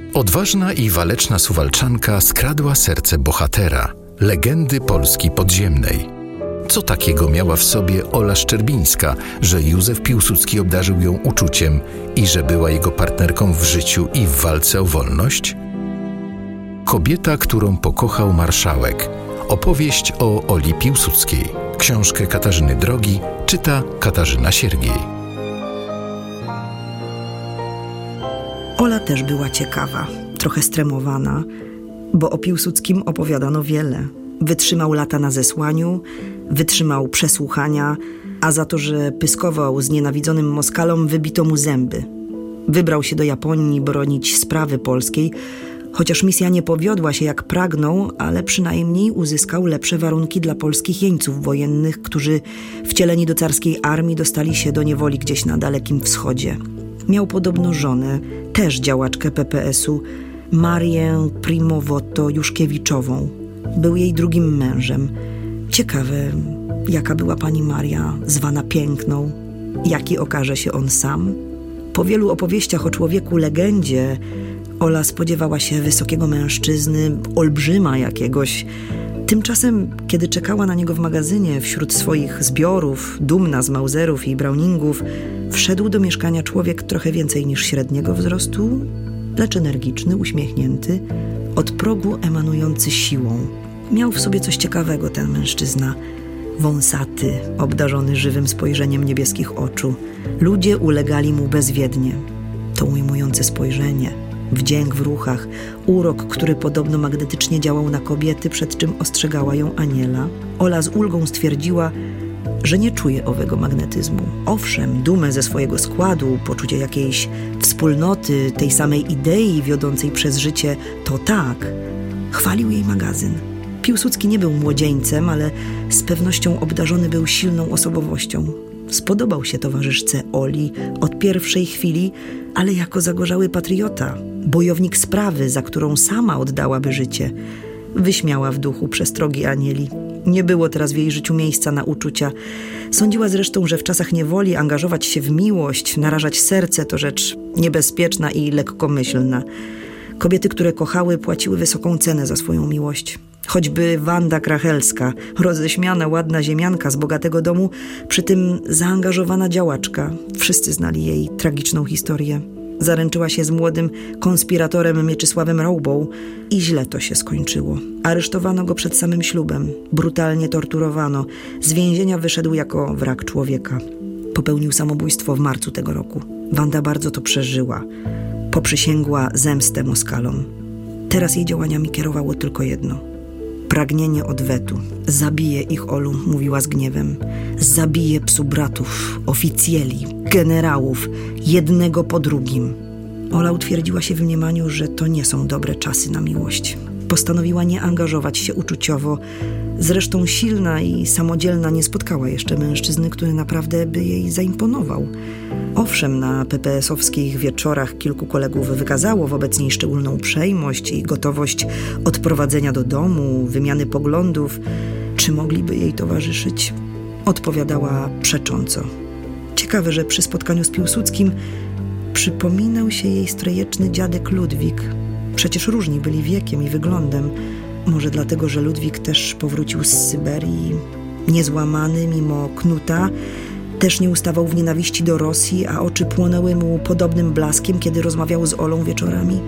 Odważna i waleczna Suwałczanka skradła serce bohatera, legendy Polski podziemnej. Co takiego miała w sobie Ola Szczerbińska, że Józef Piłsudski obdarzył ją uczuciem i że była jego partnerką w życiu i w walce o wolność? Kobieta, którą pokochał marszałek. Opowieść o Oli Piłsudskiej. Książkę Katarzyny Drogi czyta Katarzyna Siergiej. Ola też była ciekawa, trochę stremowana, bo o Piłsudskim opowiadano wiele. Wytrzymał lata na zesłaniu, wytrzymał przesłuchania, a za to, że pyskował znienawidzonym Moskalom, wybito mu zęby. Wybrał się do Japonii bronić sprawy polskiej, chociaż misja nie powiodła się jak pragnął, ale przynajmniej uzyskał lepsze warunki dla polskich jeńców wojennych, którzy wcieleni do carskiej armii dostali się do niewoli gdzieś na Dalekim Wschodzie. Miał podobno żonę, też działaczkę PPS-u, Marię Primowoto-Juszkiewiczową. Był jej drugim mężem. Ciekawe, jaka była pani Maria, zwana piękną, jaki okaże się on sam. Po wielu opowieściach o człowieku legendzie Ola spodziewała się wysokiego mężczyzny, olbrzyma jakiegoś. Tymczasem, kiedy czekała na niego w magazynie wśród swoich zbiorów, dumna z Mauserów i Browningów, wszedł do mieszkania człowiek trochę więcej niż średniego wzrostu, lecz energiczny, uśmiechnięty, od progu emanujący siłą. Miał w sobie coś ciekawego ten mężczyzna. Wąsaty, obdarzony żywym spojrzeniem niebieskich oczu. Ludzie ulegali mu bezwiednie. To ujmujące spojrzenie, wdzięk w ruchach, urok, który podobno magnetycznie działał na kobiety, przed czym ostrzegała ją Aniela. Ola z ulgą stwierdziła, że nie czuje owego magnetyzmu. Owszem, dumę ze swojego składu, poczucie jakiejś wspólnoty, tej samej idei wiodącej przez życie, to tak. Chwalił jej magazyn. Piłsudski nie był młodzieńcem, ale z pewnością obdarzony był silną osobowością. Spodobał się towarzyszce Oli od pierwszej chwili, ale jako zagorzały patriota, bojownik sprawy, za którą sama oddałaby życie. Wyśmiała w duchu przestrogi Anieli. Nie było teraz w jej życiu miejsca na uczucia. Sądziła zresztą, że w czasach niewoli angażować się w miłość, narażać serce to rzecz niebezpieczna i lekkomyślna. Kobiety, które kochały, płaciły wysoką cenę za swoją miłość. Choćby Wanda Krachelska, roześmiana, ładna ziemianka z bogatego domu, przy tym zaangażowana działaczka. Wszyscy znali jej tragiczną historię. Zaręczyła się z młodym konspiratorem Mieczysławem Raubą i źle to się skończyło. Aresztowano go przed samym ślubem, brutalnie torturowano. Z więzienia wyszedł jako wrak człowieka. Popełnił samobójstwo w marcu tego roku. Wanda bardzo to przeżyła. Poprzysięgła zemstę Moskalom. Teraz jej działaniami kierowało tylko jedno. Pragnienie odwetu. Zabiję ich, Olu, mówiła z gniewem. Zabiję psu bratów, oficjeli, generałów, jednego po drugim. Ola utwierdziła się w mniemaniu, że to nie są dobre czasy na miłość. Postanowiła nie angażować się uczuciowo. Zresztą silna i samodzielna nie spotkała jeszcze mężczyzny, który naprawdę by jej zaimponował. Owszem, na PPS-owskich wieczorach kilku kolegów wykazało wobec niej szczególną uprzejmość i gotowość odprowadzenia do domu, wymiany poglądów. Czy mogliby jej towarzyszyć? Odpowiadała przecząco. Ciekawe, że przy spotkaniu z Piłsudskim przypominał się jej strojeczny dziadek Ludwik. Przecież różni byli wiekiem i wyglądem. Może dlatego, że Ludwik też powrócił z Syberii, niezłamany mimo knuta, też nie ustawał w nienawiści do Rosji, a oczy płonęły mu podobnym blaskiem, kiedy rozmawiał z Olą wieczorami.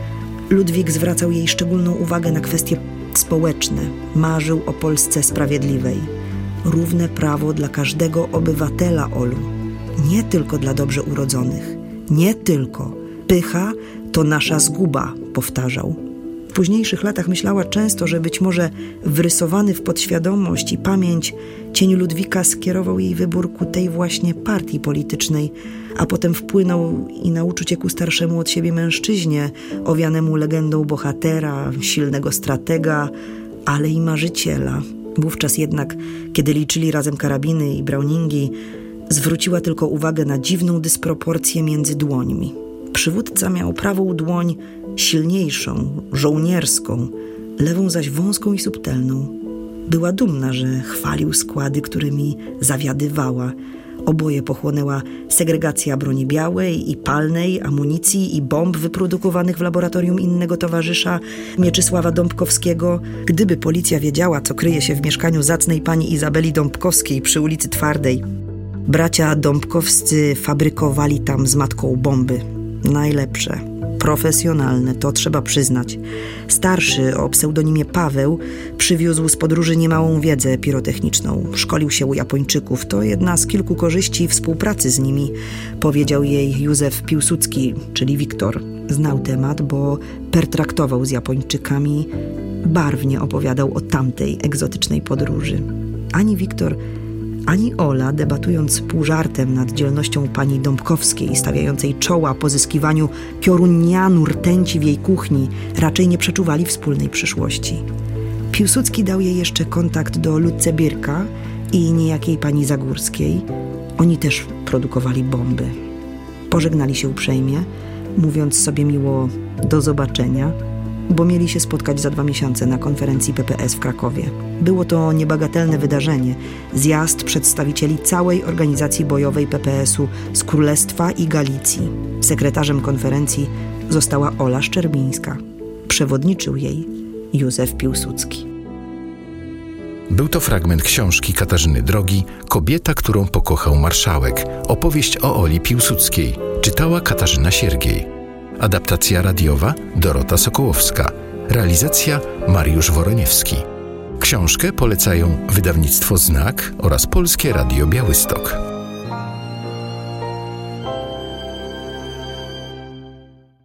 Ludwik zwracał jej szczególną uwagę na kwestie społeczne. Marzył o Polsce sprawiedliwej. Równe prawo dla każdego obywatela, Olu. Nie tylko dla dobrze urodzonych. Nie tylko. Pycha to nasza zguba, powtarzał. W późniejszych latach myślała często, że być może wrysowany w podświadomość i pamięć cień Ludwika skierował jej wybór ku tej właśnie partii politycznej, a potem wpłynął i na uczucie ku starszemu od siebie mężczyźnie, owianemu legendą bohatera, silnego stratega, ale i marzyciela. Wówczas jednak, kiedy liczyli razem karabiny i browningi, zwróciła tylko uwagę na dziwną dysproporcję między dłońmi. Przywódca miał prawą dłoń silniejszą, żołnierską, lewą zaś wąską i subtelną. Była dumna, że chwalił składy, którymi zawiadywała. Oboje pochłonęła segregacja broni białej i palnej, amunicji i bomb wyprodukowanych w laboratorium innego towarzysza, Mieczysława Dąbkowskiego. Gdyby policja wiedziała, co kryje się w mieszkaniu zacnej pani Izabeli Dąbkowskiej przy ulicy Twardej. Bracia Dąbkowscy fabrykowali tam z matką bomby. Najlepsze, profesjonalne, to trzeba przyznać. Starszy, o pseudonimie Paweł, przywiózł z podróży niemałą wiedzę pirotechniczną. Szkolił się u Japończyków. To jedna z kilku korzyści współpracy z nimi, powiedział jej Józef Piłsudski, czyli Wiktor. Znał temat, bo pertraktował z Japończykami. Barwnie opowiadał o tamtej egzotycznej podróży. Ani Wiktor, ani Ola, debatując pół żartem nad dzielnością pani Dąbkowskiej, stawiającej czoła pozyskiwaniu piorunianu rtęci w jej kuchni, raczej nie przeczuwali wspólnej przyszłości. Piłsudski dał jej jeszcze kontakt do Ludce Birka i niejakiej pani Zagórskiej. Oni też produkowali bomby. Pożegnali się uprzejmie, mówiąc sobie miło do zobaczenia, bo mieli się spotkać za 2 miesiące na konferencji PPS w Krakowie. Było to niebagatelne wydarzenie. Zjazd przedstawicieli całej organizacji bojowej PPS-u z Królestwa i Galicji. Sekretarzem konferencji została Ola Szczerbińska. Przewodniczył jej Józef Piłsudski. Był to fragment książki Katarzyny Drogi „Kobieta, którą pokochał marszałek”. Opowieść o Oli Piłsudskiej. Czytała Katarzyna Siergiej. Adaptacja radiowa Dorota Sokołowska. Realizacja Mariusz Woroniewski. Książkę polecają Wydawnictwo Znak oraz Polskie Radio Białystok.